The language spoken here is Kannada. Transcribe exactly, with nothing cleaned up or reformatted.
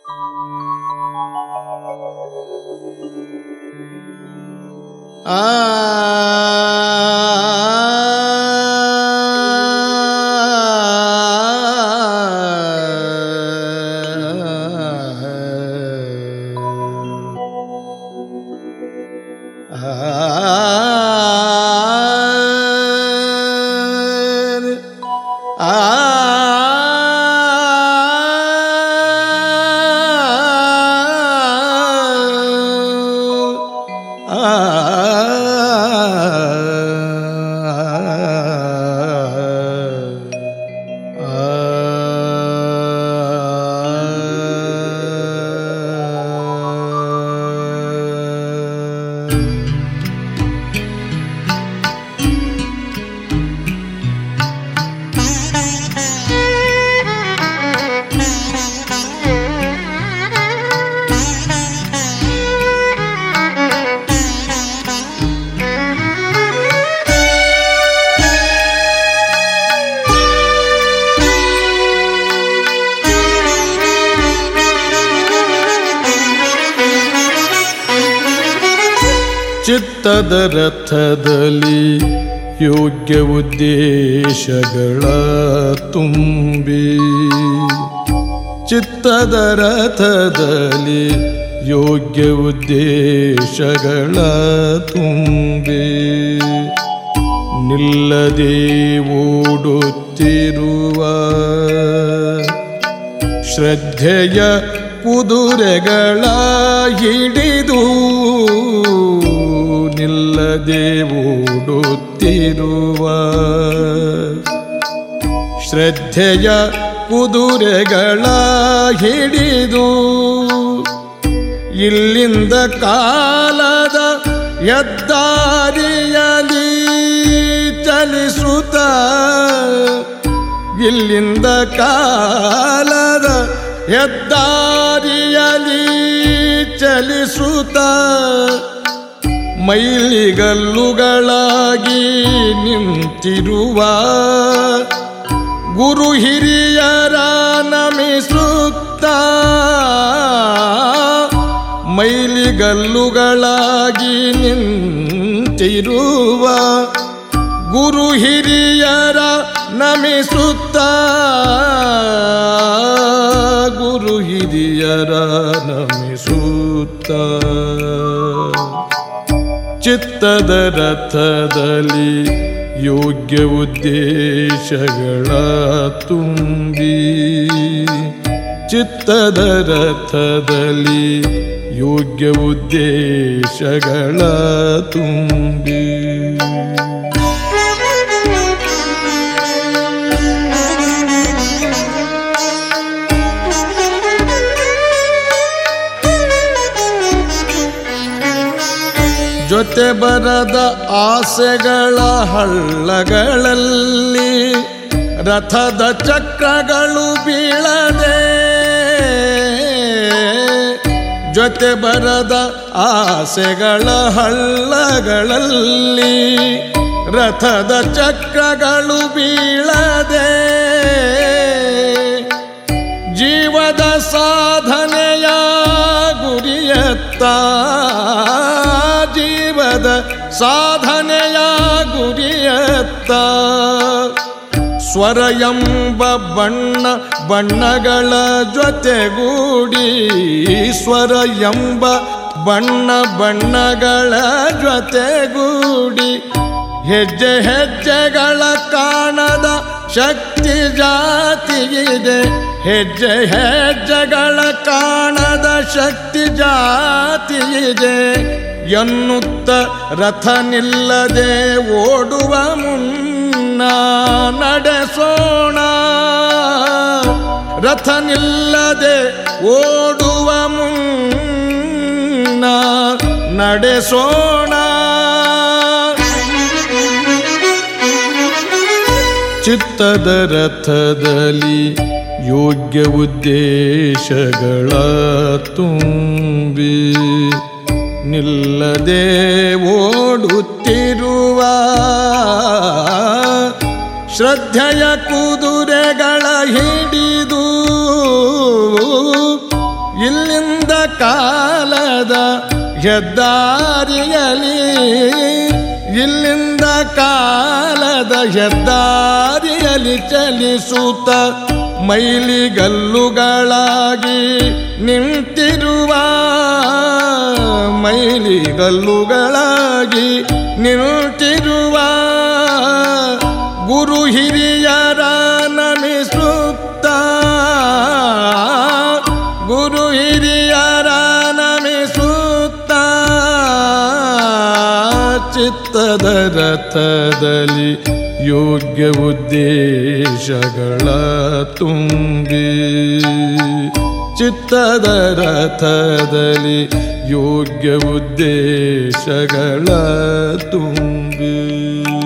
ಆ ಚಿತ್ತದ ರಥದಲ್ಲಿ ಯೋಗ್ಯ ಉದ್ದೇಶಗಳ ತುಂಬಿ, ಚಿತ್ತದ ರಥದಲ್ಲಿ ಯೋಗ್ಯ ಉದ್ದೇಶಗಳ ತುಂಬಿ, ನಿಲ್ಲದೆ ಓಡುತ್ತಿರುವ ಶ್ರದ್ಧೆಯ ಕುದುರೆಗಳ ಹಿಡಿದು, ನಿಲ್ಲದೆ ಓಡುತ್ತಿರುವ ಶ್ರದ್ಧೆಯ ಕುದುರೆಗಳ ಹಿಡಿದು, ಇಲ್ಲಿಂದ ಕಾಲದ ಹೆದ್ದಾರಿಯಲ್ಲಿ ಚಲಿಸುತ್ತ, ಇಲ್ಲಿಂದ ಕಾಲದ ಹೆದ್ದಾರಿಯಲ್ಲಿ ಚಲಿಸುತ್ತ, ಮೈಲಿಗಲ್ಲುಗಳಾಗಿ ನಿಂತಿರುವ ಗುರು ಹಿರಿಯರ ನಮಿಸುತ್ತ, ಮೈಲಿಗಲ್ಲುಗಳಾಗಿ ನಿಂತಿರುವ ಗುರು ಹಿರಿಯರ ನಮಿಸುತ್ತ, ಗುರು ಹಿರಿಯರ ನಮಿಸುತ್ತ, ಚಿತ್ತದ ರಥದಲ್ಲಿ ಯೋಗ್ಯ ಉದ್ದೇಶಗಳ ತುಂಬಿ, ಚಿತ್ತದ ರಥದಲ್ಲಿ ಯೋಗ್ಯ ಉದ್ದೇಶಗಳ ತುಂಬಿ. ಜೊತೆ ಬರದ ಆಸೆಗಳ ಹಳ್ಳಗಳಲ್ಲಿ ರಥದ ಚಕ್ರಗಳು ಬೀಳದೆ, ಜೊತೆ ಬರದ ಆಸೆಗಳ ಹಳ್ಳಗಳಲ್ಲಿ ರಥದ ಚಕ್ರಗಳು ಬೀಳದೆ, ಜೀವದ ಸಾಧನೆಯ ಗುರಿಯತ್ತ, ಜೀವದ ಸಾಧನೆಯ ಗುರಿಯತ್ತ, ಸ್ವರ ಎಂಬ ಬಣ್ಣ ಬಣ್ಣಗಳ ಜೊತೆಗೂಡಿ, ಸ್ವರ ಎಂಬ ಬಣ್ಣ ಬಣ್ಣಗಳ ಜೊತೆಗೂಡಿ, ಹೆಜ್ಜೆ ಹೆಜ್ಜೆಗಳ ಕಾಣದ ಶಕ್ತಿ ಜಾತಿಗಿದೆ, ಹೆಜ್ಜೆ ಹೆಜ್ಜೆಗಳ ಕಾಣದ ಶಕ್ತಿ ಜಾತಿಯಿದೆ ಎನ್ನುತ್ತ ರಥ ನಿಲ್ಲದೆ ಓಡುವ ಮುನ್ನ ನಡೆಸೋಣ, ರಥ ನಿಲ್ಲದೆ ಓಡುವ ಮುನ್ನ ನಡೆಸೋಣ. ಚಿತ್ತದ ರಥದಲ್ಲಿ ಯೋಗ್ಯ ಉದ್ದೇಶಗಳ ತುಂಬಿ, ನಿಲ್ಲದೆ ಓಡುತ್ತಿರುವ ಶ್ರದ್ಧೆಯ ಕುದುರೆಗಳ ಹಿಡಿದು, ಕಾಲದ ಹೆದ್ದಾರಿಯಲಿ ಇಲ್ಲಿಂದ ಕಾಲದ ಹೆದ್ದಾರಿಯಲಿ ಚಲಿಸುತ್ತ ಮೈಲಿಗಲ್ಲುಗಳಾಗಿ ನಿಂತಿರುವ ಮೈಲಿಗಲ್ಲುಗಳಾಗಿ ನಿಂತಿರುವ ಗುರು ಹಿರಿಯರ ನಮಿಸುತ್ತ ಗುರು ಹಿರಿಯರ ನಮಿಸುತ್ತ ಚಿತ್ತದ ರಥದಲ್ಲಿ ಯೋಗ್ಯ ಉದ್ದೇಶಗಳ ತುಂಬಿ ಚಿತ್ತದ ರಥದಲ್ಲಿ ಯೋಗ್ಯ ಉದ್ದೇಶಗಳ ತುಂಬಿ